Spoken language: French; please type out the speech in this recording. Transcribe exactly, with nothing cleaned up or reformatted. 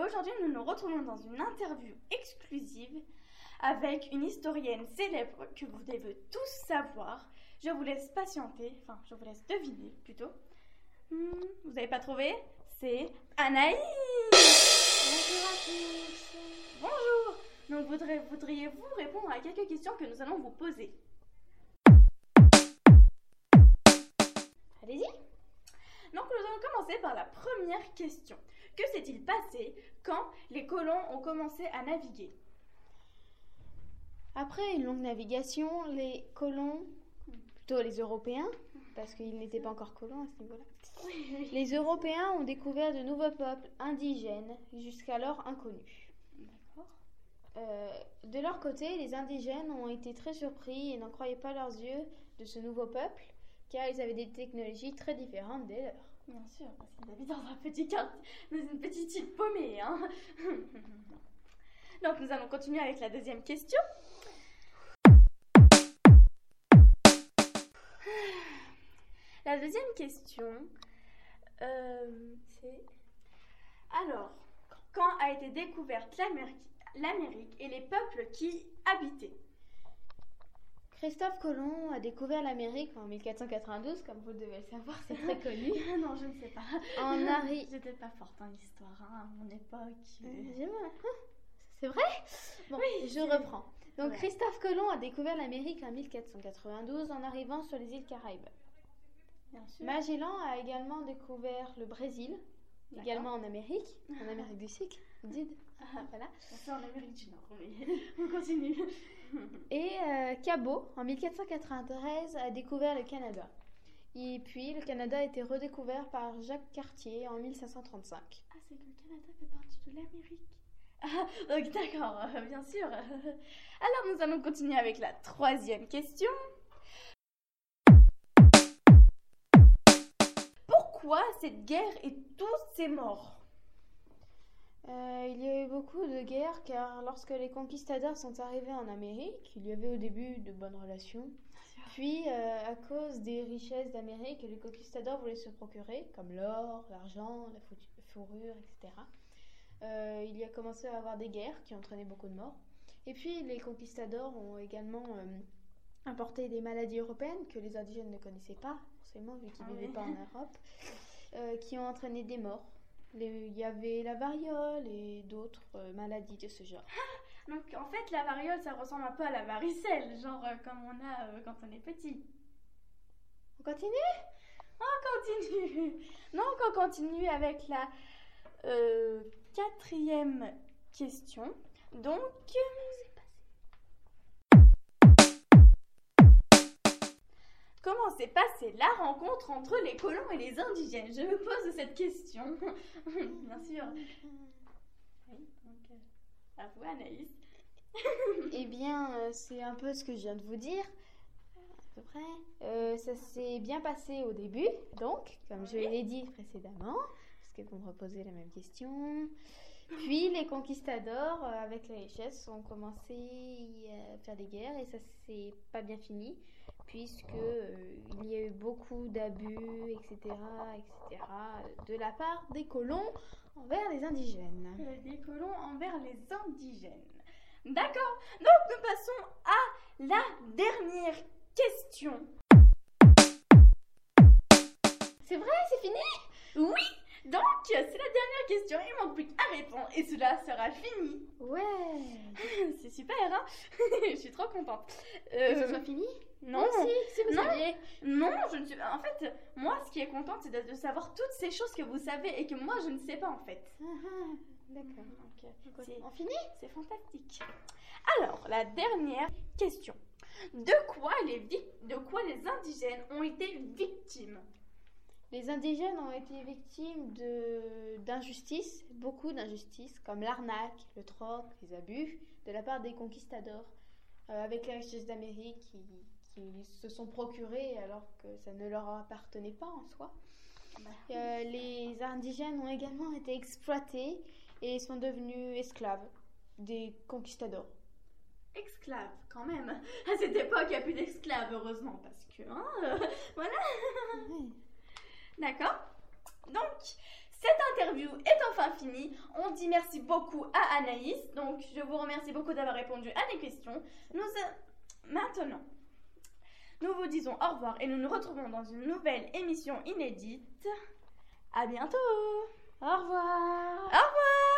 aujourd'hui, nous nous retrouvons dans une interview exclusive avec une historienne célèbre que vous devez tous savoir. Je vous laisse patienter, enfin, je vous laisse deviner plutôt. Hmm, vous n'avez pas trouvé? C'est Anaïs. Bonjour à tous. Bonjour. Donc, voudrez, voudriez-vous répondre à quelques questions que nous allons vous poser? Allez-y. Donc, nous allons commencer par la première question. Que s'est-il passé quand les colons ont commencé à naviguer? Après une longue navigation, les colons, plutôt les Européens, parce qu'ils n'étaient pas encore colons à ce niveau-là, Oui, oui. les Européens ont découvert de nouveaux peuples indigènes, jusqu'alors inconnus. D'accord. Euh, de leur côté, les indigènes ont été très surpris et n'en croyaient pas leurs yeux de ce nouveau peuple, car ils avaient des technologies très différentes des leurs. Bien sûr, parce qu'ils habitent dans un petit quartier, dans une petite île paumée, hein. Donc, nous allons continuer avec la deuxième question. La deuxième question, euh, c'est... Alors, quand a été découverte l'Amérique, l'Amérique et les peuples qui y habitaient? Christophe Colomb a découvert l'Amérique en mille quatre cent quatre-vingt-douze, comme vous devez le savoir, c'est très connu. Non, je ne sais pas. En Harry... J'étais pas forte en histoire, hein, à mon époque. Euh, C'est vrai? Bon, Oui, je c'est- reprends. Donc, Ouais. Christophe Colomb a découvert l'Amérique en mille quatre cent quatre-vingt-douze en arrivant sur les îles Caraïbes. Bien sûr. Magellan a également découvert le Brésil, D'accord. également en Amérique, en Amérique du Sud, Sud, Ah, voilà. c'est en Amérique du Nord, mais on continue. Et euh, Cabot, en mille quatre cent quatre-vingt-treize, a découvert le Canada. Et puis, le Canada a été redécouvert par Jacques Cartier en mille cinq cent trente-cinq. Ah, c'est que le Canada fait partie de l'Amérique. Ah, donc d'accord, euh, bien sûr. Alors, nous allons continuer avec la troisième question. Pourquoi cette guerre et tous ces morts? Euh, il y a eu beaucoup de guerres car lorsque les conquistadors sont arrivés en Amérique, il y avait au début de bonnes relations. Puis, euh, à cause des richesses d'Amérique que les conquistadors voulaient se procurer, comme l'or, l'argent, la foutu- fourrure, et cetera, euh, il y a commencé à avoir des guerres qui entraînaient beaucoup de morts. Et puis, les conquistadors ont également euh, importé des maladies européennes que les indigènes ne connaissaient pas, forcément, vu qu'ils Ah ne vivaient oui. pas en Europe, euh, qui ont entraîné des morts. Les- Il y avait la variole et d'autres euh, maladies de ce genre. Donc, en fait, la variole, ça ressemble un peu à la varicelle, genre euh, comme on a euh, quand on est petit. On continue? On continue. Donc, on continue avec la euh, quatrième question. Donc, comment s'est passée la rencontre entre les colons et les indigènes? Je me pose cette question. Bien sûr. Oui, donc, euh, à vous, Anaïs. Eh bien, euh, c'est un peu ce que je viens de vous dire, à peu près. Euh, ça s'est bien passé au début, donc, comme je Oui. l'ai dit précédemment, parce que vous me reposez la même question. Puis les conquistadors, euh, avec les richesses, ont commencé à faire des guerres et ça s'est pas bien fini, puisque euh, il y a eu beaucoup d'abus, et cetera, et cetera, de la part des colons envers les indigènes. Euh, Des colons envers les indigènes. D'accord. Donc nous passons à la dernière question. C'est vrai, c'est fini? Oui. Donc c'est la dernière question. Il manque plus qu'à répondre et cela sera fini. Ouais. C'est super, hein? Je suis trop contente. Que Euh, ce soit fini? non. Oh, si, si vous Non. saviez. Non, je ne suis pas. En fait, moi, ce qui est contente, c'est de, de savoir toutes ces choses que vous savez et que moi, je ne sais pas en fait. Ah, ah, d'accord. Donc, euh, C'est- c'est- On finit? C'est fantastique. Alors, la dernière question. De quoi les, vic- de quoi les indigènes ont été victimes? Les indigènes ont été victimes de, d'injustices, beaucoup d'injustices, comme l'arnaque, le troc, les abus, de la part des conquistadors, euh, avec la richesse d'Amérique qui, qui se sont procurés alors que ça ne leur appartenait pas en soi. Euh, les indigènes ont également été exploités et sont devenus esclaves des conquistadors. Esclaves, quand même. À cette époque, il n'y a plus d'esclaves, heureusement, parce que, hein, euh, voilà. Ouais. D'accord. Donc, cette l'interview est enfin finie. On dit merci beaucoup à Anaïs. Donc, je vous remercie beaucoup d'avoir répondu à mes questions. Nous, euh, maintenant, nous vous disons au revoir et nous nous retrouvons dans une nouvelle émission inédite. À bientôt. Au revoir. Au revoir.